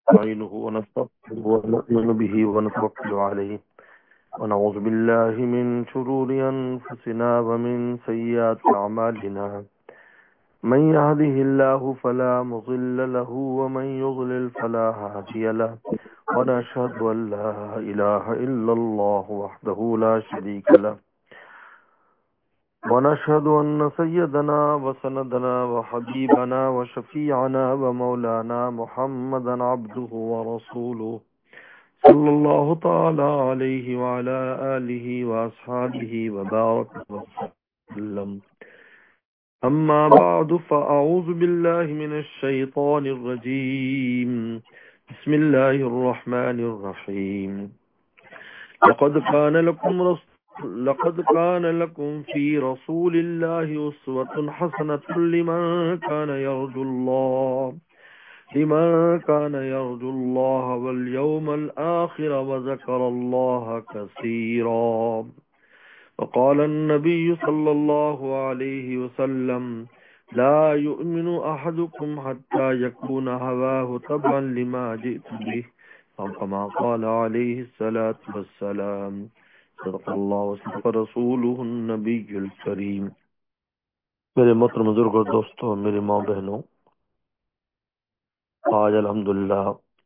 نستعينه ونستغفره ونؤمن به ونتوكل عليه ونعوذ بالله من شرور أنفسنا ومن سيئات أعمالنا من يهده الله فلا مضل له ومن يضلل فلا هادي له ونشهد أن لا إله إلا الله وحده لا شريك له ونشهد أن سيدنا وسندنا وحبيبنا وشفيعنا ومولانا محمدا عبده ورسوله صلى الله تعالى عليه وعلى آله وأصحابه وبارك وسلم. أما بعد فأعوذ بالله من الشيطان الرجيم. بسم الله الرحمن الرحيم. لقد كان لكم في رسول الله أسوة حسنة لمن كان يرجو الله واليوم الآخر وذكر الله كثيرا. وقال النبي صلى الله عليه وسلم لا يؤمن أحدكم حتى يكون هواه تبعا لما جئت به أو كما قال عليه الصلاة والسلام. صدق اللہ وصدق رسولہ النبی الکریم. میرے محترم بزرگوں، دوستوں، میری ماں بہنوں، آج الحمدللہ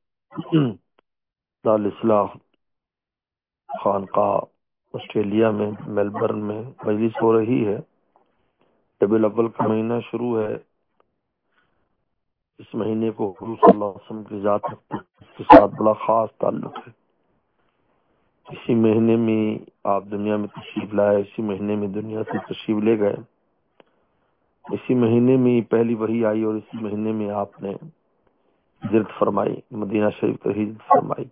دارالاسلام خانقاہ آسٹریلیا میں میلبرن میں مجلس ہو رہی ہے. ربیع الاول کا مہینہ شروع ہے. اس مہینے کو حضور صلی اللہ علیہ وسلم کی ذات کے ساتھ بڑا خاص تعلق ہے. اسی مہینے میں آپ دنیا میں تشریف لائے، اسی مہینے میں دنیا سے تشریف لے گئے، اسی مہینے میں پہلی وحی آئی اور اسی مہینے میں آپ نے ہجرت فرمائی، مدینہ شریف پر ہجرت فرمائی.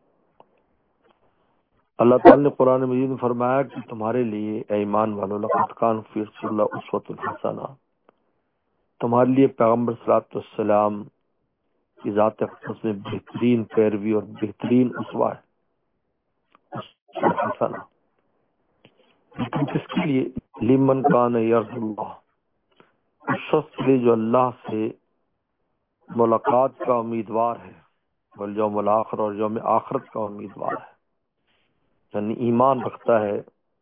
اللہ تعالی نے قرآن مجید میں فرمایا کہ تمہارے لیے اے ایمان والو لقد کان فی رسول اللہ اسوۃ حسنہ، تمہارے لیے پیغمبر صلی اللہ علیہ وسلم کی ذات اقدس میں بہترین پیروی اور بہترین اسوہ ہے. حسنہ لیکن کس کے لیے؟ لمن کان یرجو اللہ، اس شخص کے لیے جو اللہ سے ملاقات کا امیدوار ہے، والیوم الآخر، اور یوم آخرت کا امیدوار ہے، یعنی ایمان رکھتا ہے،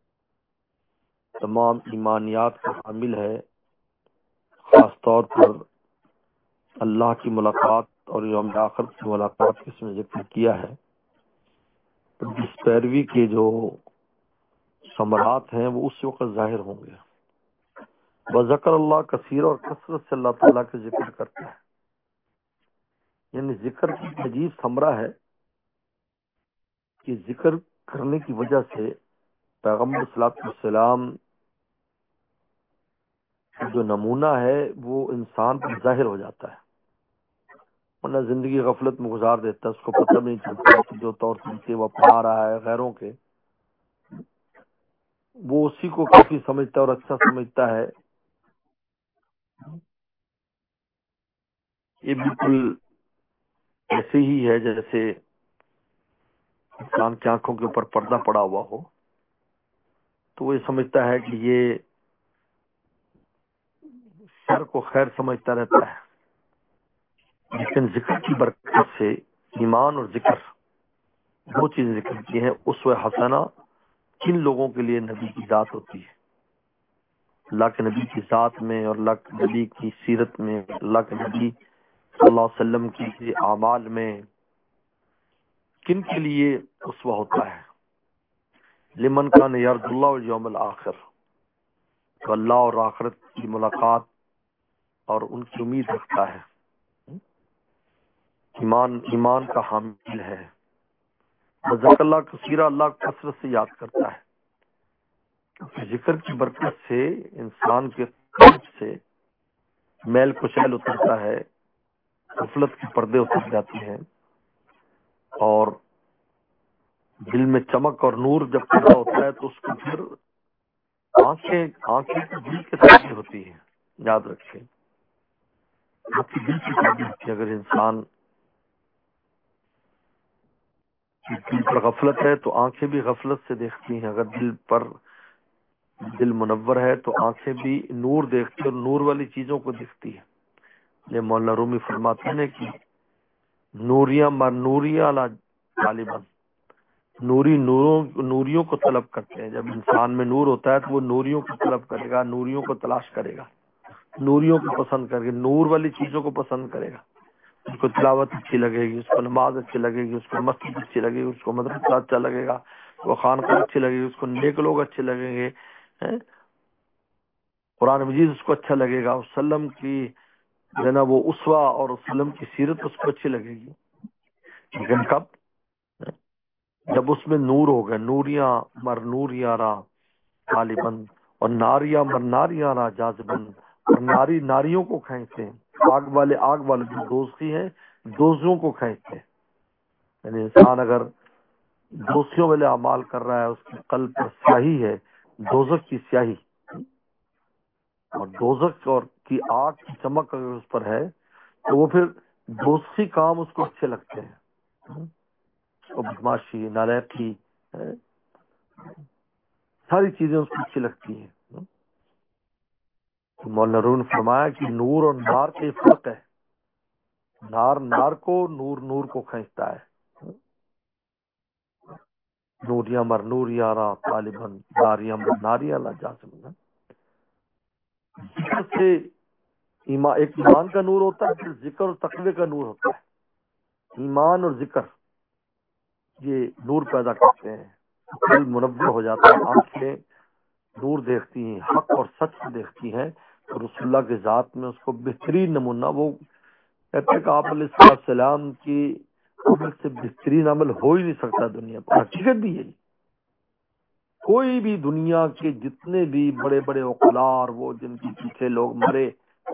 تمام ایمانیات کا حامل ہے، خاص طور پر اللہ کی ملاقات اور یوم آخرت کی ملاقات کے اس میں ذکر کیا ہے. تو اس پیروی کے جو ثمرات ہیں وہ اس وقت ظاہر ہوں گے. وذکر اللہ کثیر، اور کثرت سے اللہ تعالیٰ کا ذکر کرتا ہے. یعنی ذکر کی عجیب ثمرہ ہے کہ ذکر کرنے کی وجہ سے پیغمبر صلی اللہ علیہ وسلم جو نمونہ ہے وہ انسان پر ظاہر ہو جاتا ہے، ورنہ زندگی غفلت میں گزار دیتا ہے، اس کو پتہ نہیں چلتا کہ جو طور طریقے وہ اپنا رہا ہے غیروں کے، وہ اسی کو کافی سمجھتا ہے اور اچھا سمجھتا ہے. یہ بالکل ایسے ہی ہے جیسے انسان کی آنکھوں کے اوپر پردہ پڑا ہوا ہو، تو وہ یہ سمجھتا ہے کہ یہ شر کو خیر سمجھتا رہتا ہے. لیکن ذکر کی برکت سے ایمان اور ذکر دو چیزیں ذکر کی ہیں. اسوہ حسنہ کن لوگوں کے لیے نبی کی ذات ہوتی ہے، اللہ کے نبی کی ذات میں اور اللہ کے نبی کی سیرت میں، اللہ کے نبی صلی اللہ علیہ وسلم کی اعمال میں کن کے لیے اسوہ ہوتا ہے؟ لمن کان یرجو اللہ والیوم الآخر، تو اللہ اور آخرت کی ملاقات اور ان کی امید رکھتا ہے، ایمان کا حامل ہے. ذکر اللہ کثیرہ، اللہ کثرت سے یاد کرتا ہے. ذکر کی برکت سے انسان کے قلب سے میل کچیل اترتا ہے، غفلت کے پردے اتر جاتے ہیں، اور دل میں چمک اور نور جب پیدا ہوتا ہے تو اس کو پھر آنکھیں تو دل کے ساتھ ہوتی ہیں. یاد رکھیں، آپ کی دل کی ساتھ ہوتی ہے. اگر انسان دل پر غفلت ہے تو آنکھیں بھی غفلت سے دیکھتی ہیں، اگر دل منور ہے تو آنکھیں بھی نور دیکھتی اور نور والی چیزوں کو دیکھتی ہے. یہ مولانا رومی فرماتے ہیں کہ نوریاں مر نوریاں لا طالباً، نوریوں کو طلب کرتے ہیں. جب انسان میں نور ہوتا ہے تو وہ نوریوں کو طلب کرے گا، نوریوں کو تلاش کرے گا، نوریوں کو پسند کرے گا، نور والی چیزوں کو پسند کرے گا. اس کو تلاوت اچھی لگے گی، اس کو نماز اچھی لگے گی، اس کو مسجد اچھی لگے گی، اس کو مدرسہ اچھا لگے گا، اس کو خانقاہ اچھی لگے گی، اس کو نیک لوگ اچھے لگیں گے، قرآن مجید اس کو اچھا لگے گا، وسلم کی جو ہے نا وہ اسوا اور وسلم کی سیرت اس کو اچھی لگے گی. لیکن کب؟ جب اس میں نور ہوگا. نوریاں مر نوریاں را غالباً، اور ناریاں مر ناریاں را جاذباً، اور ناریوں کو کھینچتے ہیں. آگ والے جو دوزخی ہیں دوزیوں کو کھینچتے ہیں. یعنی انسان اگر دوزخیوں والے اعمال کر رہا ہے، اس کے قلب پر سیاہی ہے، دوزخ کی سیاہی، اور دوزخ اور کی آگ کی چمک اگر اس پر ہے تو وہ پھر دوزخی کام اس کو اچھے لگتے ہیں. اور بدماشی، نالیکی، ساری چیزیں اس کو اچھی لگتی ہیں. مولانا روم نے فرمایا کہ نور اور نار کے فرق ہے. نار کو، نور کو کھینچتا ہے. نوریاں مر نوریاں را طالباً، ناریاں مر ناریاں لا جاذباً. ذکر سے ایک ایمان کا نور ہوتا ہے، پھر ذکر اور تقوی کا نور ہوتا ہے. ایمان اور ذکر یہ نور پیدا کرتے ہیں، قلب منور ہو جاتا ہے، آنکھیں نور دیکھتی ہیں، حق اور سچ دیکھتی ہیں. اور رسول اللہ کے ذات میں اس کو بہترین نمونہ، وہ کہتے ہیں کہ آپ علیہ السلام کی عمل سے بہترین عمل ہو ہی نہیں سکتا دنیا پر. حقیقت بھی یہی، کوئی بھی دنیا کے جتنے بھی بڑے بڑے عقلاء اور وہ جن کے پیچھے لوگ مرے،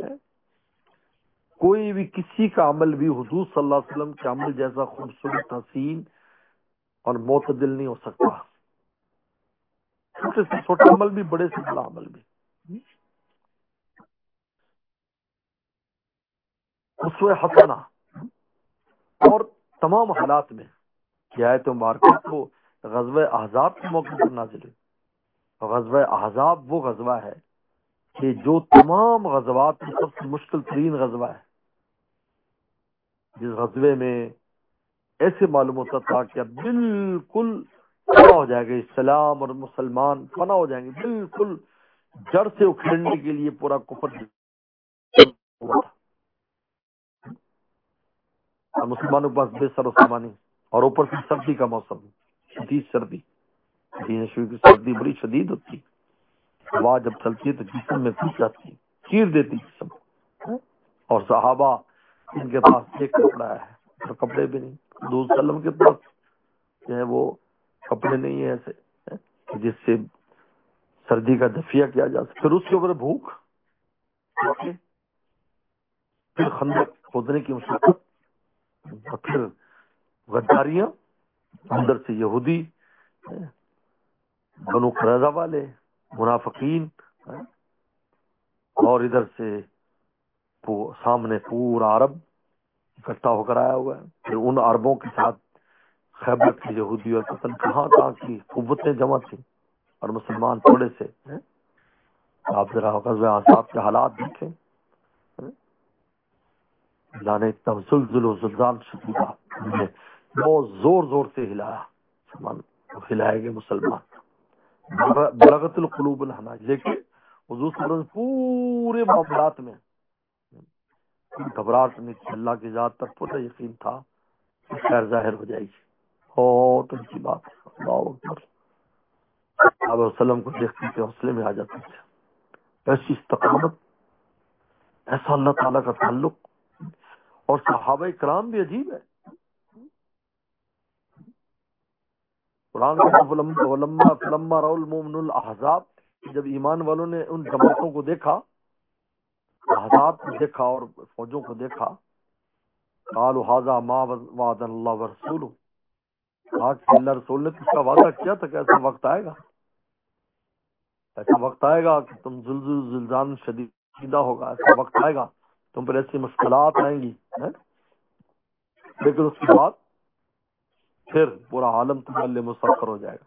کوئی بھی کسی کا عمل بھی حضور صلی اللہ علیہ وسلم کے عمل جیسا خوبصورت، حسین اور معتدل نہیں ہو سکتا. چھوٹے سے چھوٹا عمل بھی، بڑے سے بڑا عمل بھی. اسوہ حسنہ. اور تمام حالات میں یہ آیت مبارکہ تو غزوہ احزاب کے موقع پر نازل ہوئی. غزوہ احزاب وہ غزوہ ہے کہ جو تمام غزوات میں سب سے مشکل ترین غزوہ ہے، جس غزوے میں ایسے معلوم ہوتا تھا کہ اب بالکل فنا ہو جائے گا اسلام، اور مسلمان فنا ہو جائیں گے، بالکل جڑ سے اکھیڑنے کے لیے پورا کفر ہوا تھا. اور مسلمانوں کے پاس بے سر و سامانی، اور اوپر سے سردی کا موسم، شدید سردی، مدینہ شریف کی سردی بڑی شدید ہوتی. ہوا جب چلتی ہے تو جسم میں گھس جاتی ہے، چیر دیتی جسم. اور صحابہ ان کے پاس ایک کپڑا ہے اور کپڑے بھی نہیں. حضور صلی اللہ علیہ وسلم کے پاس جو ہے وہ کپڑے نہیں ہیں ایسے جس سے سردی کا دفیہ کیا جا سکے. پھر اس کے اوپر بھوک، پھر خندق کھودنے کی مشقت، اور پھر غداریاں، اندر سے یہودی، بنو قریظہ والے، منافقین، اور ادھر سے سامنے پورا عرب اکٹھا ہو کر آیا ہوا ہے. پھر ان عربوں کے ساتھ خیبر کے یہودی اور پتن کہاں کی قوتیں جمع تھیں، اور مسلمان تھوڑے سے. آپ ذرا غزوہ احزاب کے حالات دیکھیں. اللہ نے اتنا زلزل و زلزال شدیدہ نے بہت زور زور سے ہلایا، ہلائے گئے مسلمان. بلغت القلوب الحناجر. لیکن حضور صلی اللہ علیہ وسلم پورے معاملات میں گھبراہٹ نہیں تھی. اللہ کی ذات پر پورا یقین تھا کہ خیر ظاہر ہو جائے گی. بہت اچھی بات ہے. اللہ اکبر. صحابہ وسلم کو دیکھتے تھے حوصلے میں آ جاتے تھے. ایسی استقامت، ایسا اللہ تعالیٰ کا تعلق. اور صحابہ کرام بھی عجیب ہے. قرآن فلما رأوا المؤمنون الاحزاب، جب ایمان والوں نے ان جماعتوں کو دیکھا، احزاب کو دیکھا اور فوجوں کو دیکھا، قالوا هذا ما وعدنا اللہ ورسولہ. کہ اللہ رسول نے تو اس کا وعدہ کیا تھا کہ ایسا وقت آئے گا، ایسا وقت آئے گا کہ تم زلزال شدیدہ ہوگا، ایسا وقت آئے گا تم پر ایسی مشکلات آئیں گی. لیکن اس کے بعد پھر پورا عالم تمہارے لیے مسخر ہو جائے گا.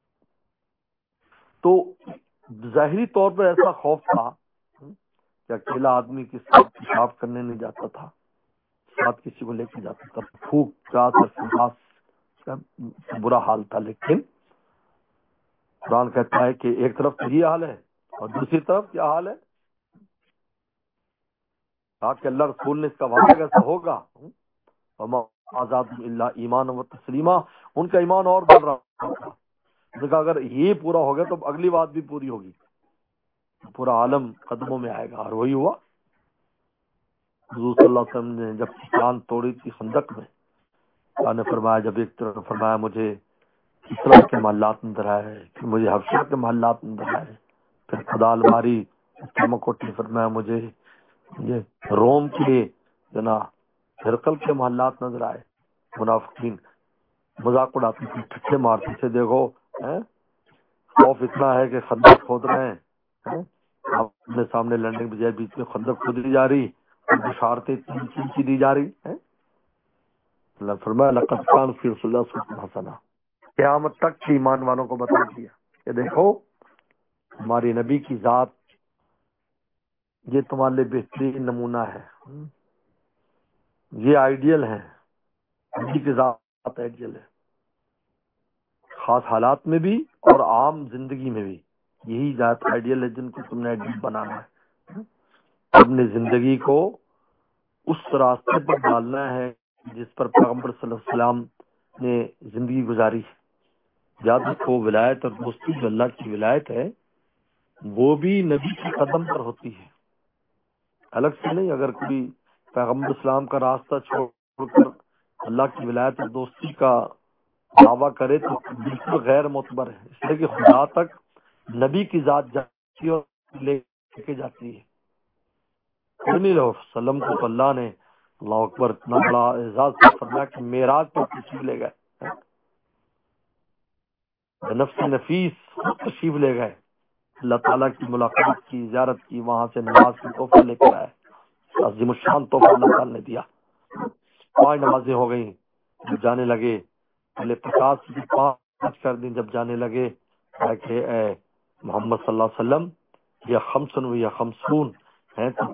تو ظاہری طور پر ایسا خوف تھا کہ اکیلا آدمی کس طرح پیشاب کرنے نہیں جاتا تھا. ساتھ کسی کو لے کے جاتا تھا. پھوک کا برا حال تھا. لیکن قرآن کہتا ہے کہ ایک طرف تو یہ حال ہے اور دوسری طرف کیا حال ہے, کہا کہ اللہ رسول نے اس کا وعدہ کیسا ہوگا, آزاد اللہ ایمان و تسلیمہ, ان کا ایمان اور بڑھ رہا تھا. کہا اگر یہ پورا ہو گیا تو اگلی بات بھی پوری ہوگی, پورا عالم قدموں میں آئے گا. اور وہی ہوا. حضور صلی اللہ علیہ وسلم نے جب چٹان توڑی تھی خندق میں, اللہ نے فرمایا, جب ایک طرف فرمایا مجھے کسرا کے محلات نظر آئے, پھر مجھے حبشہ کے محلات نظر آئے, پھر خدا الماری مکوٹی فرمایا مجھے یہ روم کے جنا ہرقل کے محلات نظر آئے. منافقین مذاق اڑاتے تھے, ٹھٹے مارتے تھے, دیکھو خوف اتنا ہے کہ خندق کھود رہے ہیں, اپنے سامنے لڑنے کے بجائے بیچ میں خندق کھودی جا رہی, بشارتیں کی دی جا رہی ہیں. اللہ فرمایا لقد کان فی رسول اللہ اسوۃ حسنہ, قیامت تک کی ایمان والوں کو بتا دیا کہ دیکھو ہماری نبی کی ذات یہ تمہارے لیے بہترین نمونہ ہے, یہ آئیڈیل ہے, نبی کی ذات آئیڈیل ہے, خاص حالات میں بھی اور عام زندگی میں بھی. یہی ذات آئیڈیل ہے جن کو تم نے آئیڈیل بنانا ہے. اپنی زندگی کو اس راستے پر ڈالنا ہے جس پر پیغمبر صلی اللہ علیہ وسلم نے زندگی گزاری. یاد رکھو ولایت اور دوستی جو اللہ کی ولایت ہے وہ بھی نبی کے قدم پر ہوتی ہے, الگ سے نہیں. اگر کوئی پیغمبر اسلام کا راستہ چھوڑ کر اللہ کی ولایت اور دوستی کا دعویٰ کرے تو بالکل غیر معتبر ہے, اس لیے کہ خدا تک نبی کی ذات جاتی اور لے کے جاتی ہے. نہیں رہو وسلم کو تو اللہ نے, اللہ اکبر, اتنا بڑا اعزاز فرمایا کہ معراج پر تشریف لے گئے, نفس نفیس تشریف لے گئے, اللہ تعالیٰ کی ملاقات کی, زیارت کی, وہاں سے نماز کی تحفہ لے کر آئے. عظیم الشان تحفہ اللہ تعالیٰ نے دیا. 5 نمازیں ہو گئیں. جب جانے لگے پہلے 50 سے 5 کر دیں, جب جانے لگے کہ اے محمد صلی اللہ علیہ وسلم یا خمسن و یا خمسون ہیں تو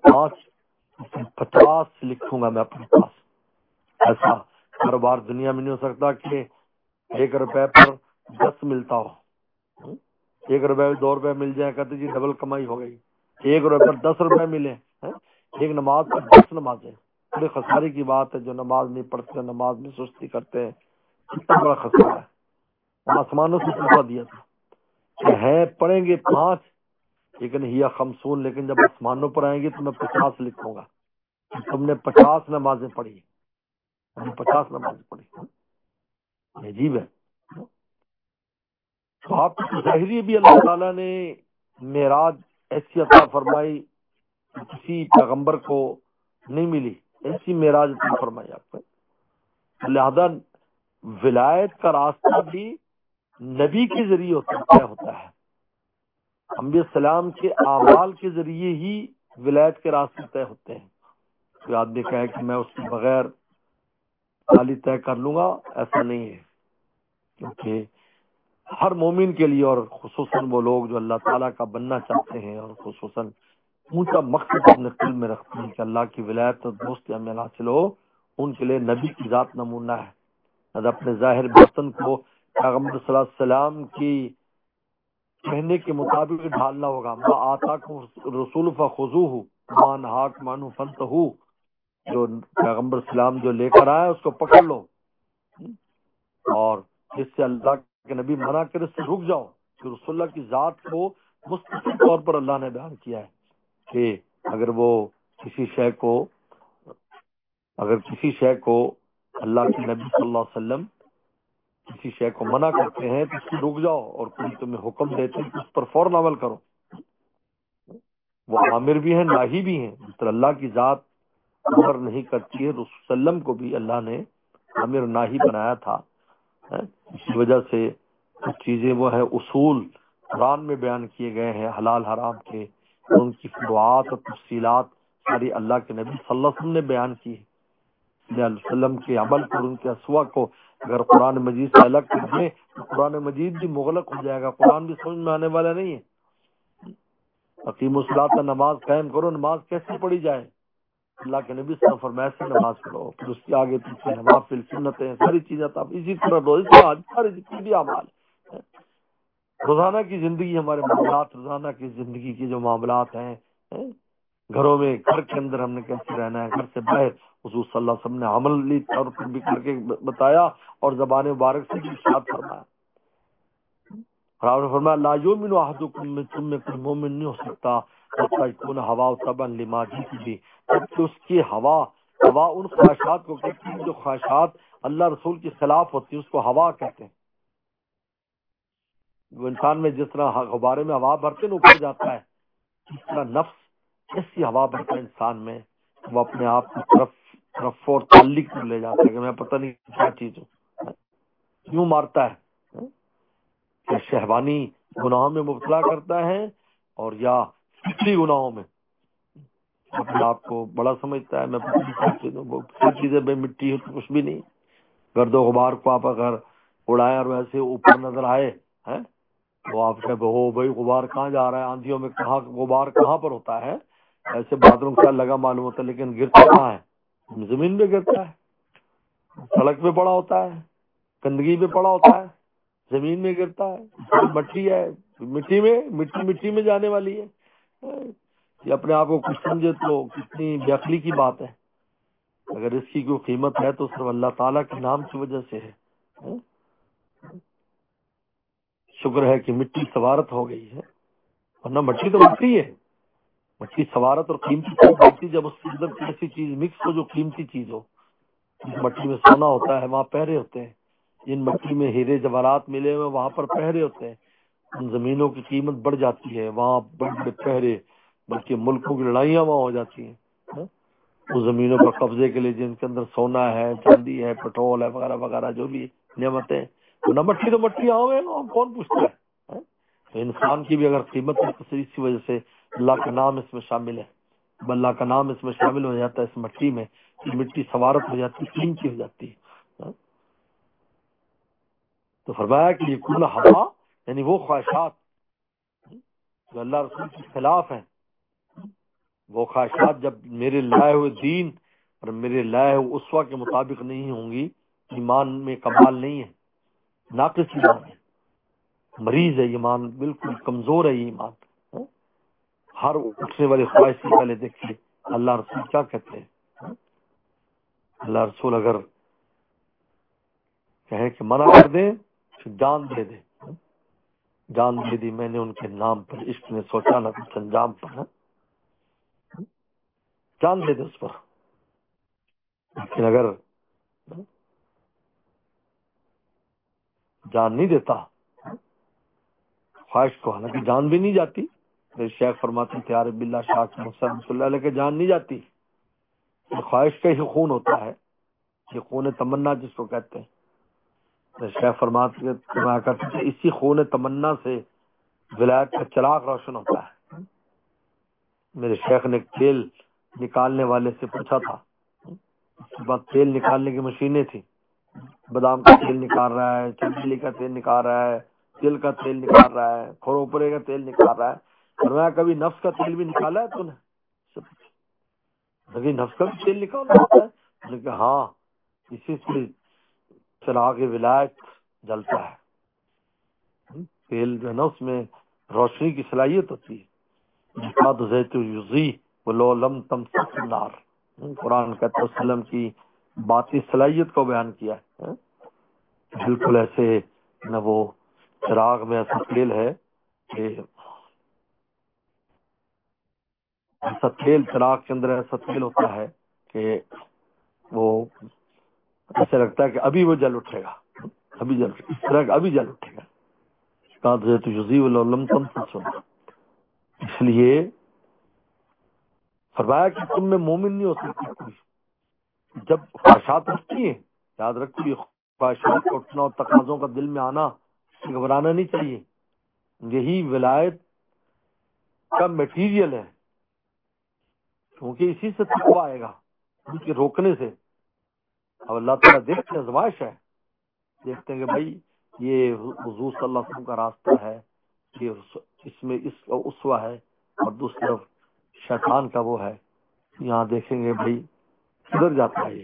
50 لکھوں گا میں اپنے پاس. ایسا کاروبار دنیا میں نہیں ہو سکتا کہ 1 روپے پر 10 ملتا ہو. 1 روپے 2 روپے مل جائے, کہتے جی ڈبل کمائی ہو گئی. 1 روپے پر 10 روپے ملے, ایک نماز پر 10 نمازیں. بڑے خسارے کی بات ہے جو نماز نہیں پڑھتے, نماز میں سستی کرتے ہیں, کتنا بڑا خسارہ ہے. آسمانوں سے تحفہ دیا تھا کہ ہے پڑھیں گے 5 لیکن ہی خمسون, لیکن جب آسمانوں پر آئیں گے تو میں 50 لکھوں گا. تم نے 50 نمازیں پڑھی, 50 نمازیں پڑھی. عجیب ہے. تو آپ کی ظاہری بھی اللہ تعالیٰ نے معراج ایسی عطا فرمائی کسی پیغمبر کو نہیں ملی, ایسی معراج عطا فرمائی آپ کو. لہذا ولایت کا راستہ بھی نبی کے ذریعے ہوتا ہے. انبیاء السلام کے اعمال کے ذریعے ہی ولایت کے راستے طے ہوتے ہیں. کوئی آدمی کہے کہ میں اس کے بغیر خالی طے کر لوں گا, ایسا نہیں ہے. کیونکہ ہر مومن کے لیے, اور خصوصاً وہ لوگ جو اللہ تعالیٰ کا بننا چاہتے ہیں اور خصوصاً اونچا مقصد اپنے دل میں رکھتے ہیں کہ اللہ کی ولایت اور دوستی ہمیں حاصل ہو, ان کے لیے نبی کی ذات نمونہ ہے. اپنے ظاہر باطن کو پیغمبر صلی اللہ علیہ وسلم کی کہنے کے مطابق ڈھالنا ہوگا. ما آتاکم رسول فخذوہ وما نہاکم عنہ فانتہوا, جو پیغمبر اسلام جو لے کر آئے اس کو پکڑ لو, اور جس سے اللہ کے نبی منع کرے اس سے رک جاؤ. کہ رسول اللہ کی ذات کو مستقل طور پر اللہ نے بیان کیا ہے کہ اگر کسی شے کو اللہ کے نبی صلی اللہ علیہ وسلم کسی شے کو منع کرتے ہیں تو اس سے رک جاؤ, اور کوئی تمہیں حکم دیتے ہیں کہ اس پر فوراً عمل کرو. وہ عامر بھی ہیں, ناہی بھی ہیں. جس طرح اللہ کی ذات امر نہیں کرتی ہے, رسول وسلم کو بھی اللہ نے عامر ناہی بنایا تھا. اسی وجہ سے کچھ چیزیں وہ ہیں اصول قرآن میں بیان کیے گئے ہیں حلال حرام کے, ان کی فروعات اور تفصیلات ساری اللہ کے نبی صلی اللہ علیہ وسلم نے بیان کی. علیہ وسلم کے عمل پر, ان کے اسوا کو اگر قرآن مجید سے الگ کر دیں تو قرآن مجید بھی مغلق ہو جائے گا, قرآن بھی سمجھ میں آنے والا نہیں ہے. اقیم الصلاۃ, نماز قائم کرو, نماز کیسے پڑھی جائے, اللہ کے نبی صلی اللہ علیہ وسلم فرمایا سے نماز پڑھو، پھر اس کے آگے پیچھے نوافل سنتیں ساری چیزیں آپ اسی طرح روزہ سارے جتنے بھی اعمال ہیں، روزانہ کی زندگی، ہمارے معاملات، روزانہ کی زندگی کے جو معاملات ہیں، گھروں میں، گھر کے اندر ہم نے کیسے رہنا ہے، گھر سے باہر حضور صلی اللہ علیہ وسلم نے عملی طور پر بھی کر کے بتایا اور زبان مبارک سے بھی ارشاد فرمایا۔ اور آپ نے فرمایا لا یؤمن احدکم، تم میں کوئی مومن نہیں ہو سکتا حتی یکون ہواہ تبعا لما جئت بہ، جبکہ اس کی ہوا ان خواہشات کو کہتے ہیں جو خواہشات اللہ رسول کے خلاف ہوتی ہیں، اس کو ہوا کہتے ہیں۔ وہ انسان میں جس طرح غبارے میں ہوا بھرتے نا اوپر جاتا ہے، اس طرح نفس ایسی ہوا بھرتا ہے انسان میں، وہ اپنے آپ کو طرف اور تعلق میں لے جاتا ہے کہ میں پتہ نہیں کیا چیز ہوں، یوں مارتا ہے کہ شہوانی گناہوں میں مبتلا کرتا ہے، اور یا فکری گناہوں میں اپنے آپ کو بڑا سمجھتا ہے، میں پتہ نہیں کیا چیز ہوں، وہ چیزیں بے مٹی تو کچھ بھی نہیں، گرد و غبار کو آپ اگر اڑائیں اور ویسے اوپر نظر آئے ہیں وہ آپ کہ ہو بھائی غبار کہاں جا رہا ہے، آندھیوں میں کہاں غبار کہاں پر ہوتا ہے، ایسے بادلوں کا لگا معلوم ہوتا ہے، لیکن گرتا کہاں ہے، زمین پہ گرتا ہے، سڑک پہ پڑا ہوتا ہے، گندگی پہ پڑا ہوتا ہے، زمین میں گرتا ہے، مٹی ہے، مٹی میں جانے والی ہے۔ یہ اپنے آپ کو کچھ سمجھے تو کتنی بے عقلی کی بات ہے، اگر اس کی کوئی قیمت ہے تو صرف اللہ تعالیٰ کے نام کی وجہ سے ہے۔ شکر ہے کہ مٹی سوارت ہو گئی ہے، ورنہ مٹی تو مٹی ہے، مٹی سوارت اور قیمتی چیز ہوتی جب اس کے اندر ایسی چیز مکس ہو جو قیمتی چیز ہو۔ جس مٹی میں سونا ہوتا ہے وہاں پہرے ہوتے ہیں، جن مٹی میں ہیرے جواہرات ملے ہوئے وہاں پر پہرے ہوتے ہیں، ان زمینوں کی قیمت بڑھ جاتی ہے، وہاں بڑے بڑے پہرے، بلکہ ملکوں کی لڑائیاں وہاں ہو جاتی ہیں اس زمینوں پر قبضے کے لیے، جن کے اندر سونا ہے، چاندی ہے، پیٹرول ہے، وغیرہ وغیرہ جو بھی نعمتیں۔ نہ مٹی تو مٹی ہم کون پوچھتا ہے؟ تو انسان کی بھی اگر قیمت ہے تو اسی وجہ سے اللہ کا نام اس میں شامل ہے، اللہ کا نام اس میں شامل ہو جاتا ہے، اس مٹی میں مٹی سوارت ہو جاتی، قیمتی ہو جاتی ہے۔ تو فرمایا کہ یہ کل ہوا یعنی وہ خواہشات جو اللہ رسول کے خلاف ہیں، وہ خواہشات جب میرے لائے ہوئے دین اور میرے لائے ہوئے اسوہ کے مطابق نہیں ہوں گی، ایمان میں کمال نہیں ہے، ناقص ایمان ہے، مریض ہے ایمان، بالکل کمزور ہے یہ ایمان۔ ہر اٹھنے والی خواہش سے پہلے دیکھیے اللہ رسول کیا کہتے ہیں۔ اللہ رسول اگر کہے کہ منع کر دیں پھر جان دے دے، جان دے دی میں نے ان کے نام پر، عشق نے سوچا نہ کچھ انجام پر، جان دے دے اس پر۔ لیکن اگر جان نہیں دیتا خواہش کو، حالانکہ جان بھی نہیں جاتی، میرے شیخ فرماتے ہیں عارف باللہ شاہ رحمۃ اللہ علیہ کہ جان نہیں جاتی، یہ خواہش کا ہی خون ہوتا ہے، یہ خون تمنا جس کو کہتے ہیں۔ میرے شیخ فرماتے ہیں اسی خون تمنا سے ولایت کا چراغ روشن ہوتا ہے۔ میرے شیخ نے تیل نکالنے والے سے پوچھا تھا، اس کے بعد تیل نکالنے کی مشینیں تھی، بادام کا تیل نکال رہا ہے، چمبلی کا تیل نکال رہا ہے، تل کا تیل نکال رہا ہے، کھوپرے کا تیل نکال رہا ہے، فرمایا کبھی نفس کا تیل بھی نکالا ہے تو نے؟ کبھی نفس کا بھی تیل نکالنا ہوتا ہے؟ لیکن ہاں اسی سے چراغ ولایت جلتا ہے، تیل جو ہے نا اس میں روشنی کی صلاحیت ہوتی ہے، ولو لم تمسس النار، قرآن کہتے وسلم کی باطنی صلاحیت کو بیان کیا ہے، بالکل ایسے نہ وہ چراغ میں ایسا تیل ہے کہ ایسا تیل چراغ کے اندر ایسا تیل ہوتا ہے کہ وہ ایسا لگتا ہے کہ ابھی وہ جل اٹھے گا، ابھی جل اس طرح کا ابھی جل اٹھے گا۔ اس لیے فرمایا کہ تم میں مومن نہیں ہو سکتا کوئی جب خواہشات اٹھتی ہیں، یاد رکھو یہ خواہشات کا اٹھنا اور تقاضوں کا دل میں آنا، اس سے گھبرانا نہیں چاہیے، یہی ولایت کا میٹیریل ہے، کیونکہ اسی سے تقویٰ آئے گا، ان کے روکنے سے۔ اب اللہ تعالیٰ دیکھتے ہیں، آزمائش ہے، دیکھتے ہیں کہ بھائی یہ حضور صلی اللہ علیہ وسلم کا راستہ ہے، یہ اس میں اس اسوہ ہے، اور دوسری طرف شیطان کا وہ ہے، یہاں دیکھیں گے بھائی کدھر جاتا ہے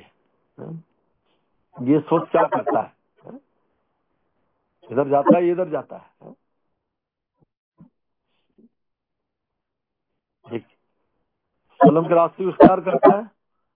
یہ سوچ کیا کرتا ہے، ادھر جاتا ہے ادھر جاتا ہے. ایک سلم کے راستے کو اختیار کرتا ہے،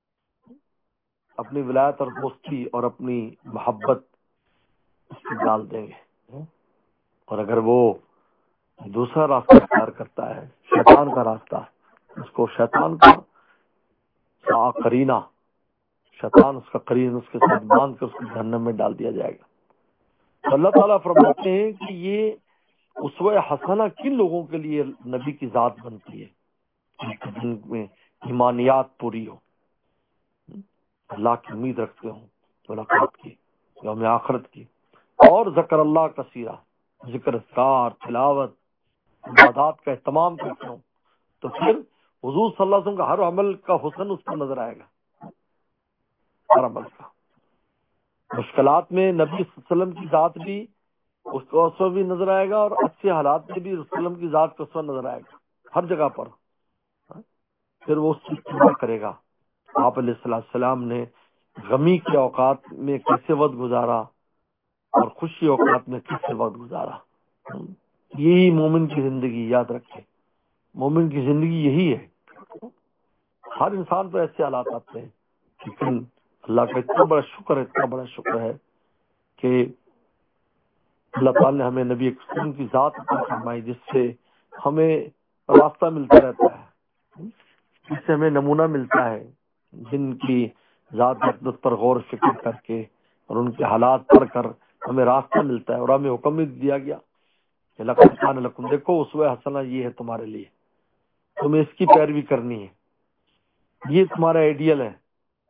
اپنی ولایت اور دوستی اور اپنی محبت اس کو ڈال دیں گے. اور اگر وہ دوسرا راستہ اختیار کرتا ہے شیطان کا راستہ، اس کو شیطان کا قرینہ، شیطان اس کا قرین اس کے ساتھ باندھ کر اس کو جہنم میں ڈال دیا جائے گا. تو اللہ تعالیٰ فرماتے ہیں کہ یہ اسوہ حسنہ کن لوگوں کے لیے نبی کی ذات بنتی ہے جن میں ایمانیات پوری ہو، اللہ کی امید رکھتے ہوں ملاقات کی، یوم آخرت کی، اور ذکر اللہ کثیرہ، ذکر اذکار تلاوت عبادات کا اہتمام کرتے ہوں. تو پھر حضور صلی اللہ علیہ وسلم کا ہر عمل کا حسن اس کو نظر آئے گا، ہر عمل کا. مشکلات میں نبی صلی اللہ علیہ وسلم کی ذات بھی اس کو اسوہ بھی نظر آئے گا، اور اچھے حالات میں بھی رسول اللہ وسلم کی ذات کو اسوہ نظر آئے گا ہر جگہ پر. پھر وہ اس کی اتباع کرے گا. آپ علیہ السلام نے غمی کے اوقات میں کیسے وقت گزارا اور خوشی اوقات میں کیسے وقت گزارا. یہی مومن کی زندگی، یاد رکھے مومن کی زندگی یہی ہے. ہر انسان پر ایسے حالات آتے ہیں، لیکن اللہ کا اتنا بڑا شکر ہے کہ اللہ تعالیٰ نے ہمیں نبی کریم کی ذات عطا فرمائی، جس سے ہمیں راستہ ملتا رہتا ہے، جس سے ہمیں نمونہ ملتا ہے، جن کی ذات اقدس پر غور و فکر کر کے اور ان کے حالات پڑھ کر ہمیں راستہ ملتا ہے. اور ہمیں حکم بھی دیا گیا کہ لقد کان لکم، دیکھو اسوہ حسنہ یہ ہے تمہارے لیے، تمہیں اس کی پیروی کرنی ہے، یہ تمہارا آئیڈیل ہے.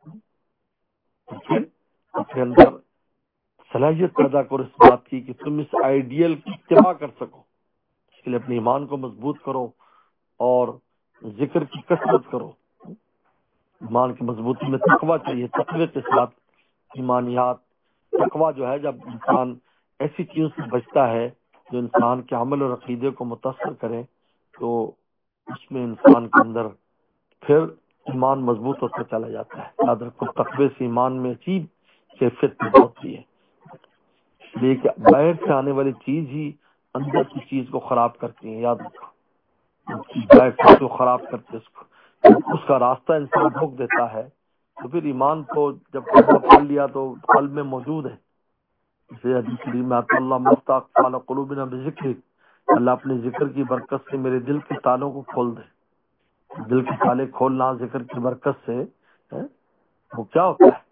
پھر اپنے اندر صلاحیت پیدا کرو اس بات کی کہ تم اس آئیڈیل کی اتباع کر سکو. اس کے لیے اپنے ایمان کو مضبوط کرو اور ذکر کی کثرت کرو. ایمان کی مضبوطی میں تقویٰ چاہیے، تقوی کے ساتھ ایمانیات. تقویٰ جو ہے جب انسان ایسی چیزوں سے بچتا ہے جو انسان کے عمل اور عقیدے کو متاثر کرے، تو اس میں انسان کے اندر پھر ایمان مضبوط ہوتا چلا جاتا ہے. یاد رکھو تقوی سے ایمان میں عجیب کیفیت پیدا ہوتی ہے، اس لیے کہ باہر سے آنے والی چیز ہی اندر کی چیز کو خراب کرتی ہے. یاد رکھو باہر سے جو خراب کرتے اس کا راستہ انسان روک دیتا ہے. تو پھر ایمان کو جب پال لیا تو قلب میں موجود ہے. اسے حدیث شریف میں آتا اللہ مفتاح قال قلوبنا بذکر، اللہ اپنے ذکر کی برکت سے میرے دل کے تالوں کو کھول دے. دل کے تالے کھولنا ذکر کی برکت سے وہ کیا ہوتا ہے؟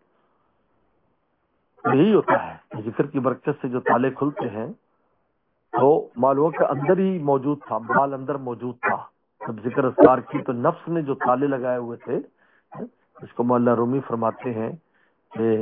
یہی ہوتا ہے، ذکر کی برکت سے جو تالے کھلتے ہیں. تو معلوم کہ اندر ہی موجود تھا، مال اندر موجود تھا. جب ذکر اذکار کی تو نفس نے جو تالے لگائے ہوئے تھے، اس کو مولانا رومی فرماتے ہیں کہ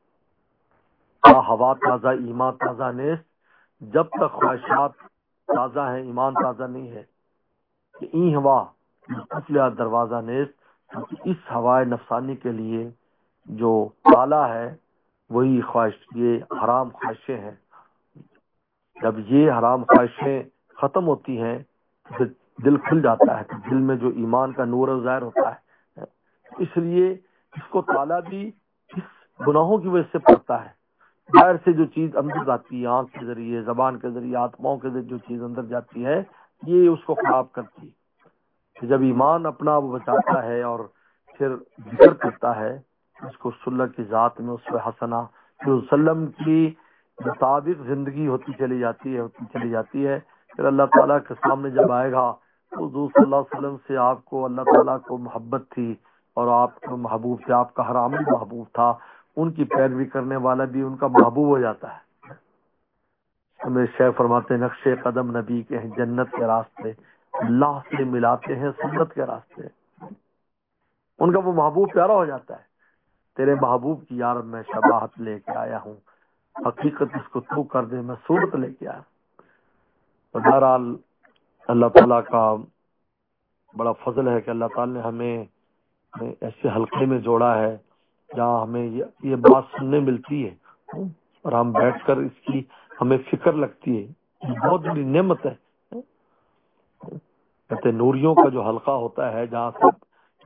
ہوا تازہ ایمان تازہ نیست، جب تک خواہشات تازہ ہیں ایمان تازہ نہیں ہے. کہ این ہوا اصلیہ دروازہ نیست، اس ہوائے نفسانی کے لیے جو تالا ہے وہی خواہش، یہ حرام خواہشیں ہیں. جب یہ حرام خواہشیں ختم ہوتی ہیں پھر دل کھل جاتا ہے، تو دل میں جو ایمان کا نور ظاہر ہوتا ہے. اس لیے اس کو تالا بھی اس گناہوں کی وجہ سے پڑتا ہے. باہر سے جو چیز اندر جاتی ہے، آنکھ کے ذریعے، زبان کے ذریعے، آتماؤں کے ذریعے جو چیز اندر جاتی ہے، یہ اس کو خراب کرتی ہے. جب ایمان اپنا وہ بچاتا ہے اور پھر ذکر کرتا ہے، اس کو اللہ کی ذات میں اس پہ حسنہ وسلم کی مطابق زندگی ہوتی چلی جاتی ہے. پھر اللہ تعالیٰ کے سامنے جب آئے گا تو حضور صلی اللہ علیہ وسلم سے آپ کو اللہ تعالیٰ کو محبت تھی اور آپ کو محبوب تھے، آپ کا ہر عمل محبوب تھا. ان کی پیروی کرنے والا بھی ان کا محبوب ہو جاتا ہے. ہمیں شیخ فرماتے ہیں نقش قدم نبی کے ہیں جنت کے راستے، اللہ سے ملاتے ہیں سنت کے راستے. ان کا وہ محبوب پیارا ہو جاتا ہے. تیرے محبوب کی یار میں شباہت لے کے آیا ہوں، حقیقت اس کو تو کر دے میں صورت لے کے آیا. بہرحال اللہ تعالیٰ کا بڑا فضل ہے کہ اللہ تعالیٰ نے ہمیں ایسے حلقے میں جوڑا ہے جہاں ہمیں یہ بات سننے ملتی ہے اور ہم بیٹھ کر اس کی ہمیں فکر لگتی ہے. یہ بہت بڑی نعمت ہے. کہتے نوریوں کا جو حلقہ ہوتا ہے جہاں سب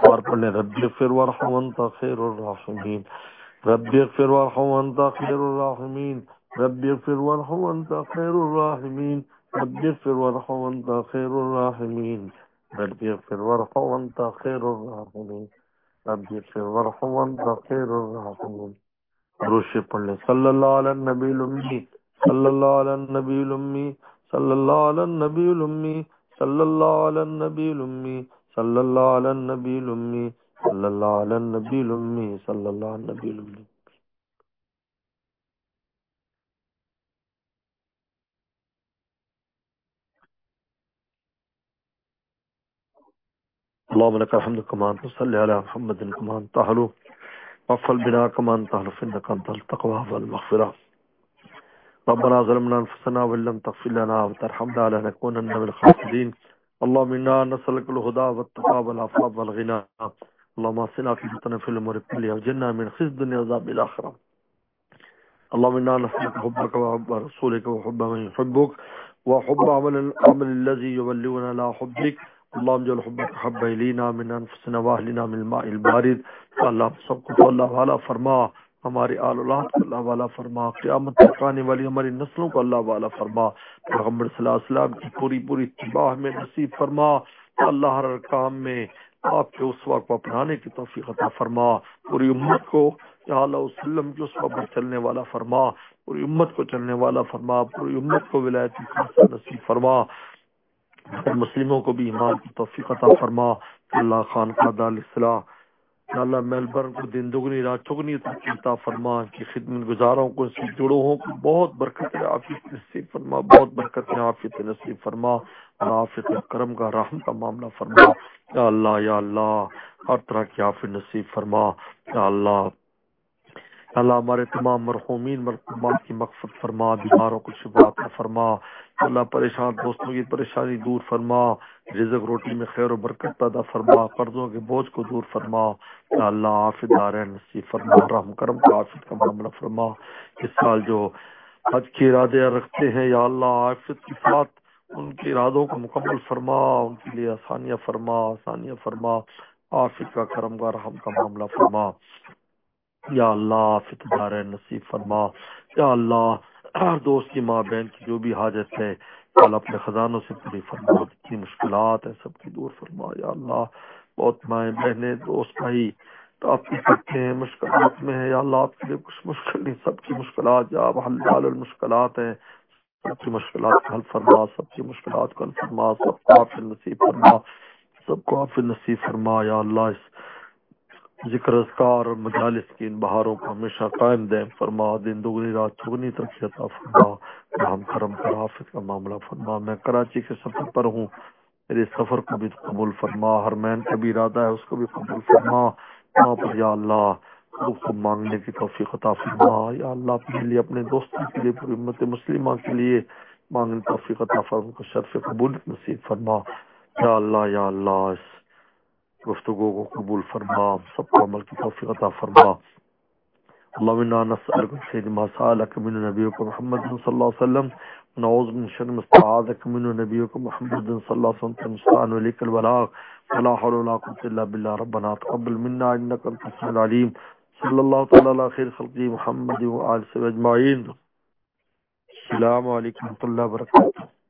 استغفار پڑھ لیں. رب اغفر وارحم وانت خیر الراحمین. رب اغفر وارحم وانت خیر الراحمین. رب اغفر وارحم وانت خیر الراحمین. رب اغفر وارحم وانت خیر الراحمین. رب اغفر وارحم وانت خیر الراحمین. رب اغفر وارحم وانت خیر الراحمین. روشے پڑھ لیں. صلی اللہ علی النبی الامی. صلی اللہ علی النبی الامی. صلی اللہ علی النبی الامی. صلی اللہ علی النبی الامی. صلی اللہ علی النبی الامی. صلی اللہ علی النبی الامی. صلی اللہ علی النبی الامی. اللهم لك الحمد كما تصلي على محمد كما تحلو وفل بنا كما تحلف انك انت التقوى والمغفرة. ربنا ظلمنا انفسنا وان لم تغفر لنا وترحمنا لنكونن من الخاسرين. اللهم انا نسألك الهدى والتقى والعفاف والغنى. اللهم اصلنا في الامور كلها وجنا من خزي الدنيا وعذاب الاخره. اللهم انا نسألك حبك وحب رسولك وحب من يحبك وحب عمل الذي يبلغنا لا حبك. اللهم اجعل حبك حب الينا من انفسنا واهلنا من الماء البارد. اللہ سب کو اللہ والا فرما، ہماری آل اولاد کو اللہ والا فرما، قیامت تک آنے والی ہماری نسلوں کو اللہ والا فرما. پیغمبر صلی اللہ علیہ وسلم کی پوری اتباع میں نصیب فرما. اللہ ہر کام میں آپ کے اسوہ کو اپنانے کی توفیق عطا فرما. پوری امت کو یا اللہ وسلم کے اسوہ پر چلنے والا فرما. پوری امت کو چلنے والا فرما. پوری امت کو ولایت خاصہ نصیب فرما. مسلموں کو بھی ایمان کی توفیق عطا فرما. اللہ خان کا دار اصلاح یا اللہ میلبرن کو دن دگنی رات چگنی عطا فرما. کہ خدمت گزاروں کو اس سے جڑو ہوں کو بہت برکت عافیت نصیب فرما. بہت برکت عافیت نصیب فرما اور عافیت کرم کا رحم کا معاملہ فرما. یا اللہ ہر طرح کی عافیت نصیب فرما. یا اللہ ہمارے تمام مرحومین مرحومات کی مغفرت فرما. بیماروں کو شفا عطا فرما. اللہ پریشان دوستوں کی پریشانی دور فرما. رزق روٹی میں خیر و برکت پیدا فرما. قرضوں کے بوجھ کو دور فرما. یا اللہ عافیت دارین نصیب فرما. رحم کرم کا عافیت کا معاملہ فرما. اس سال جو حج کے ارادے رکھتے ہیں یا اللہ عافیت کے ساتھ ان کے ارادوں کو مکمل فرما. ان کے لیے آسانیاں فرما. عافیت کا کرم کا رحم کا معاملہ فرما. یا اللہ عافیت دارین نصیب فرما. یا اللہ ہر دوست کی ماں بہن کی جو بھی حاجت ہے اللہ اپنے خزانوں سے پوری فرما. جتنی مشکلات ہیں سب کی دور فرما. یا اللہ بہت مائیں بہنیں دوست بھائی تو آپ کی سکتے ہیں مشکلات میں ہے. یا اللہ آپ کے لیے کچھ مشکل نہیں. سب کی مشکلات یا حل المشکلات ہیں. سب کی مشکلات کا حل فرما. سب کی مشکلات کو حل فرما. سب کو عافیت نصیب فرما. سب کو عافیت نصیب فرما. یا اللہ اس ذکر اذکار اور مجالس کی ان بہاروں کو ہمیشہ قائم دائم فرما. دن دگنی رات چگنی ترقی عطا فرما. رحم کرم کر عافیت کا معاملہ فرما. میں کراچی کے سفر پر ہوں. میرے سفر کو بھی قبول فرما. ہرمین کا بھی ارادہ ہے اس کو بھی قبول فرما. وہاں پر یا اللہ کو مانگنے کی توفیق عطا فرما. یا اللہ اپنے لیے اپنے دوستوں کے لیے پوری امت مسلمہ کے لیے مانگنے کی توفیق عطا فرما. کو شرف قبولیت نصیب فرما. یا اللہ اس گفتگو کو قبول فرما. سب کو عمل کی توفیق عطا فرما. اللهم انا نسألك خير ما سألك من نبيك محمد صلى الله عليه وسلم ونعوذ من شر ما استعاذك من نبيك محمد صلى الله عليه وسلم. مستعان وليك البلاغ ولا حول ولا قوة الا بالله. ربنا تقبل منا انك انت السميع العليم. صلى الله تعالى على خير خلقه محمد وآله اجمعين. السلام علیکم ورحمۃ اللہ وبرکاتہ.